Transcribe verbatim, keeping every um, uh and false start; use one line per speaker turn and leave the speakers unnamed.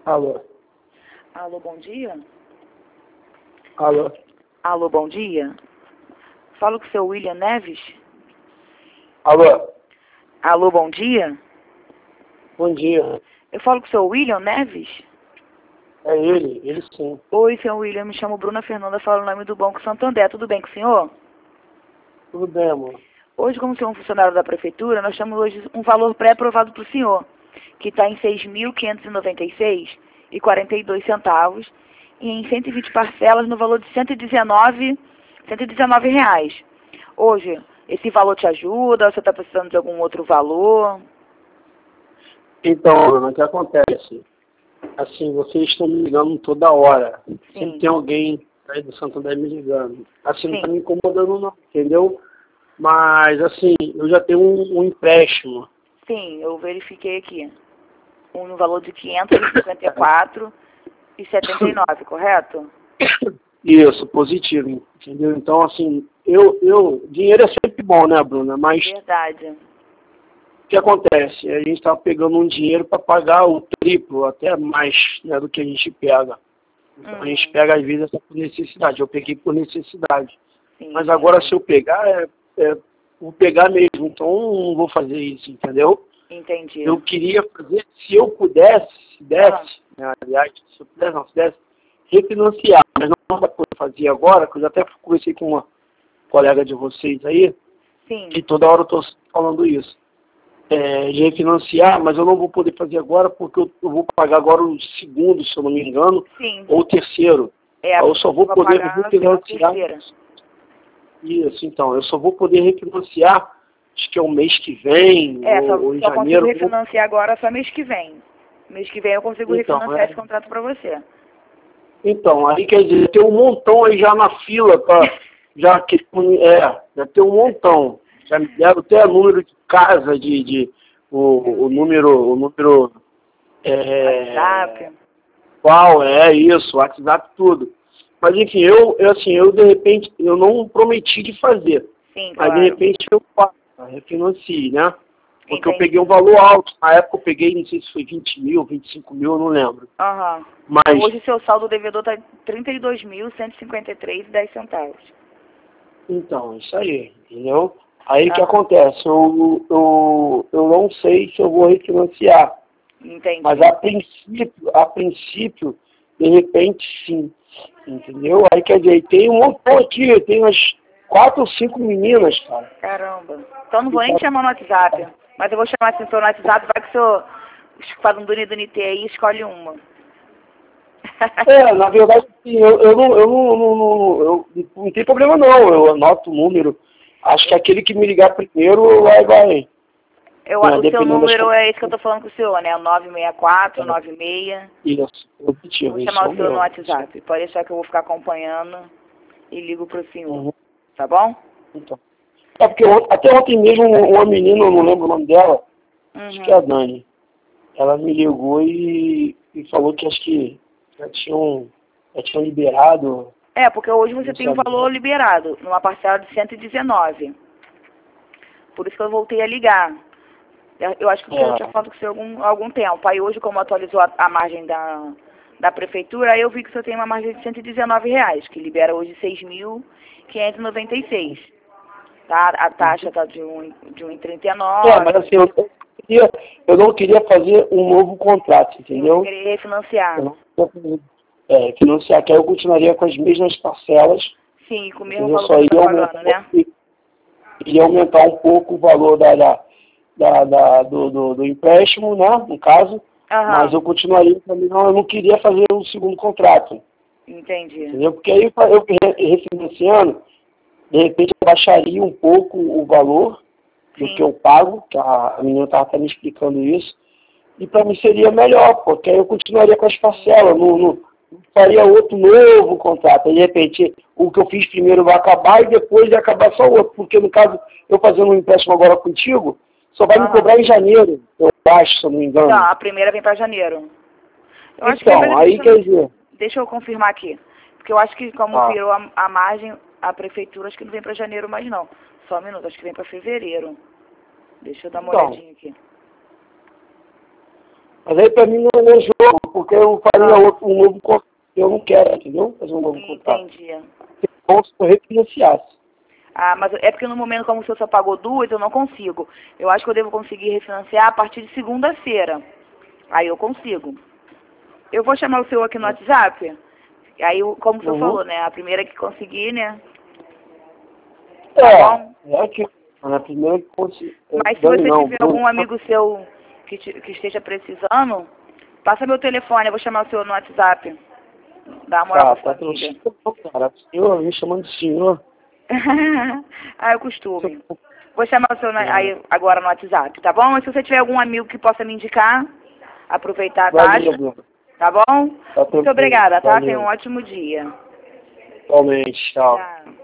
Alô?
Alô, bom dia?
Alô?
Alô, bom dia? Falo com o seu William Neves?
Alô?
Alô, bom dia?
Bom dia.
Eu falo com o seu William Neves?
É ele, ele sim.
Oi, seu William, me chamo Bruna Fernanda, falo o nome do Banco Santander. Tudo bem com o senhor?
Tudo bem, amor?
Hoje, como o senhor é um funcionário da prefeitura, nós temos hoje um valor pré-aprovado para o senhor, que está em seis mil quinhentos e noventa e seis reais e quarenta e dois centavos e em cento e vinte parcelas no valor de cento e dezenove reais. Hoje, esse valor te ajuda? Você está precisando de algum outro valor?
Então, Bruna, o que acontece? Assim, vocês estão me ligando toda hora.
Sim.
Sempre tem alguém aí do Santander me ligando. Assim, não
Sim.
está me incomodando não, entendeu? Mas, assim, eu já tenho um, um empréstimo.
Sim, eu verifiquei aqui. Um no valor de quinhentos e cinquenta e quatro reais e setenta e nove centavos, correto?
Isso, positivo, entendeu? Então, assim, eu, eu, dinheiro é sempre bom, né, Bruna? Mas
Verdade.
o que acontece? A gente está pegando um dinheiro para pagar o triplo, até mais, né, do que a gente pega. Então,
Uhum.
a gente pega, às vezes, até por necessidade. Eu peguei por necessidade.
Sim,
Mas agora,
entendi.
se eu pegar, é, é, vou pegar mesmo. Então, não vou fazer isso, entendeu?
Entendi.
Eu queria fazer, se eu pudesse, se desse, né, aliás, se eu pudesse, não, se desse, refinanciar. Mas não vai poder fazer agora, que eu já até conversei com uma colega de vocês aí,
Sim.
que toda hora eu estou falando isso. É, de refinanciar, mas eu não vou poder fazer agora porque eu, eu vou pagar agora o segundo, se eu não me engano,
Sim.
ou o terceiro.
É,
Eu só vou
vai
poder
pagar no final da
refinanciar.
terceira.
Isso, então, eu só vou poder refinanciar, acho que é o mês que vem,
É, só,
ou, ou em
só consigo
janeiro.
refinanciar agora só mês que vem. Mês que vem eu consigo
Então,
refinanciar
é,
esse contrato para você.
então, aí quer dizer, tem um montão aí já na fila para já que é, já tem um montão. Já me deram até número de casa, de, de o, o número, o número é,
WhatsApp.
qual é isso, WhatsApp, tudo. Mas enfim, eu, eu assim, eu de repente, eu não prometi de fazer.
Sim,
Mas de
claro.
repente eu faço, refinancie, né? Porque eu
Entendi.
peguei um valor alto. Na época eu peguei, não sei se foi vinte mil, vinte e cinco mil, eu não lembro.
Aham.
Mas,
Hoje seu saldo devedor está trinta e dois mil cento e cinquenta e três reais e dez centavos.
então, isso aí, entendeu? Aí o que
Aham.
acontece? Eu, eu, eu não sei se eu vou refinanciar.
Entendi.
Mas a princípio, a princípio, de repente sim. Entendeu? Aí quer dizer, tem um montão aqui, tem umas quatro ou cinco meninas, cara.
Caramba. Então não vou nem te chamar no WhatsApp. Mas eu vou chamar assim, seu no WhatsApp, vai que o senhor faz um Duni Duni T aí e escolhe uma.
É, na verdade, sim, eu, eu, não, eu, não, não, não, eu não tem problema não, eu anoto o número. Acho que aquele que me ligar primeiro vai, vai.
Eu,
Né,
o seu
dependendo das
número é esse que eu tô falando com o senhor, né? O nove seis quatro,
é,
nove seis.
isso,
Eu
objetivo,
vou
isso
chamar
é
o
o
senhor no
meu.
WhatsApp. Pode deixar que eu vou ficar acompanhando e ligo pro senhor.
Uhum,
Tá bom?
então. É porque ont- até ontem mesmo uma menina, eu não lembro o nome dela, acho que é a
Uhum.
Dani, ela me ligou e, e falou que acho que já tinham, já tinham liberado,
É, porque hoje você
não
tem um
sabia.
valor liberado, numa parcela de cento e dezenove. Por isso que eu voltei a ligar. Eu, eu acho que o senhor tinha
É,
falado com o senhor algum, algum tempo. Aí hoje, como atualizou a, a margem da, da prefeitura, aí eu vi que o senhor tem uma margem de cento e dezenove reais, que libera hoje seis mil quinhentos e noventa e seis. Tá? A taxa está de um de um vírgula trinta e
é, mas
nove.
assim, eu não, queria, eu não queria fazer um novo contrato,
Sim, você
entendeu?
queria refinanciar.
Eu não queria é, financiar, que aí eu continuaria com as mesmas parcelas,
Sim, com o mesmo
entendeu?
valor que
Só
você
ia
está
aumentar,
pagando, né?
ia aumentar um pouco o valor da, da, da, da- do, do, do empréstimo, né, no caso, mas
Aham,
eu continuaria também, não, eu não queria fazer um segundo contrato,
entendi.
entendeu? Porque aí eu re- refinanciando, de repente eu baixaria um pouco o valor do que
Sim,
eu pago, que a, a menina estava até me explicando isso, e para mim seria melhor, porque aí eu continuaria com as parcelas, não, não, não faria outro novo contrato. Aí, de repente, o que eu fiz primeiro vai acabar e depois vai acabar só outro, porque no caso, eu fazendo um empréstimo agora contigo, só vai me
aham.
cobrar em janeiro, eu acho, se eu não me
Não,
engano.
a primeira vem para janeiro. Eu acho que vem
Então,
para...
aí
Deixa,
quer
eu-
dizer,
deixa eu confirmar aqui. Porque eu acho que como
ah,
virou a, a margem, a prefeitura, acho que não vem para janeiro mais não. Só um minuto, acho que vem para fevereiro. Deixa eu dar uma
então,
olhadinha aqui.
Mas aí pra mim não é jogo, porque eu faria
Ah.
outro, um novo contrato. Eu não quero, entendeu? Fazer um novo contrato.
Entendi.
Como se eu refinanciasse.
Ah, mas é porque no momento, como o senhor só pagou duas, eu não consigo. Eu acho que eu devo conseguir refinanciar a partir de segunda-feira. Aí eu consigo. Eu vou chamar o senhor aqui no WhatsApp. Aí, eu- como o senhor
Uhum.
falou, né? A primeira que conseguir, né?
É,
bom?
é que na primeira que fosse.
Mas se
Dani
você
não,
tiver
Bruno.
algum amigo seu que, te- que esteja precisando, passa meu telefone, eu vou chamar o senhor no WhatsApp. Dá uma moral
Tá,
pra
tá
sua amiga.
tranquilo, cara. Senhor, me chamando de senhor.
ah, é o costume. Vou chamar o senhor na- aí, agora no WhatsApp, tá bom? Mas se você tiver algum amigo que possa me indicar, aproveitar a
Valeu,
taxa,
Bruno.
tá bom?
Tá
Muito
tranquilo.
obrigada, tá? Tenha um
Valeu.
ótimo dia.
Igualmente, tchau.
Tchau.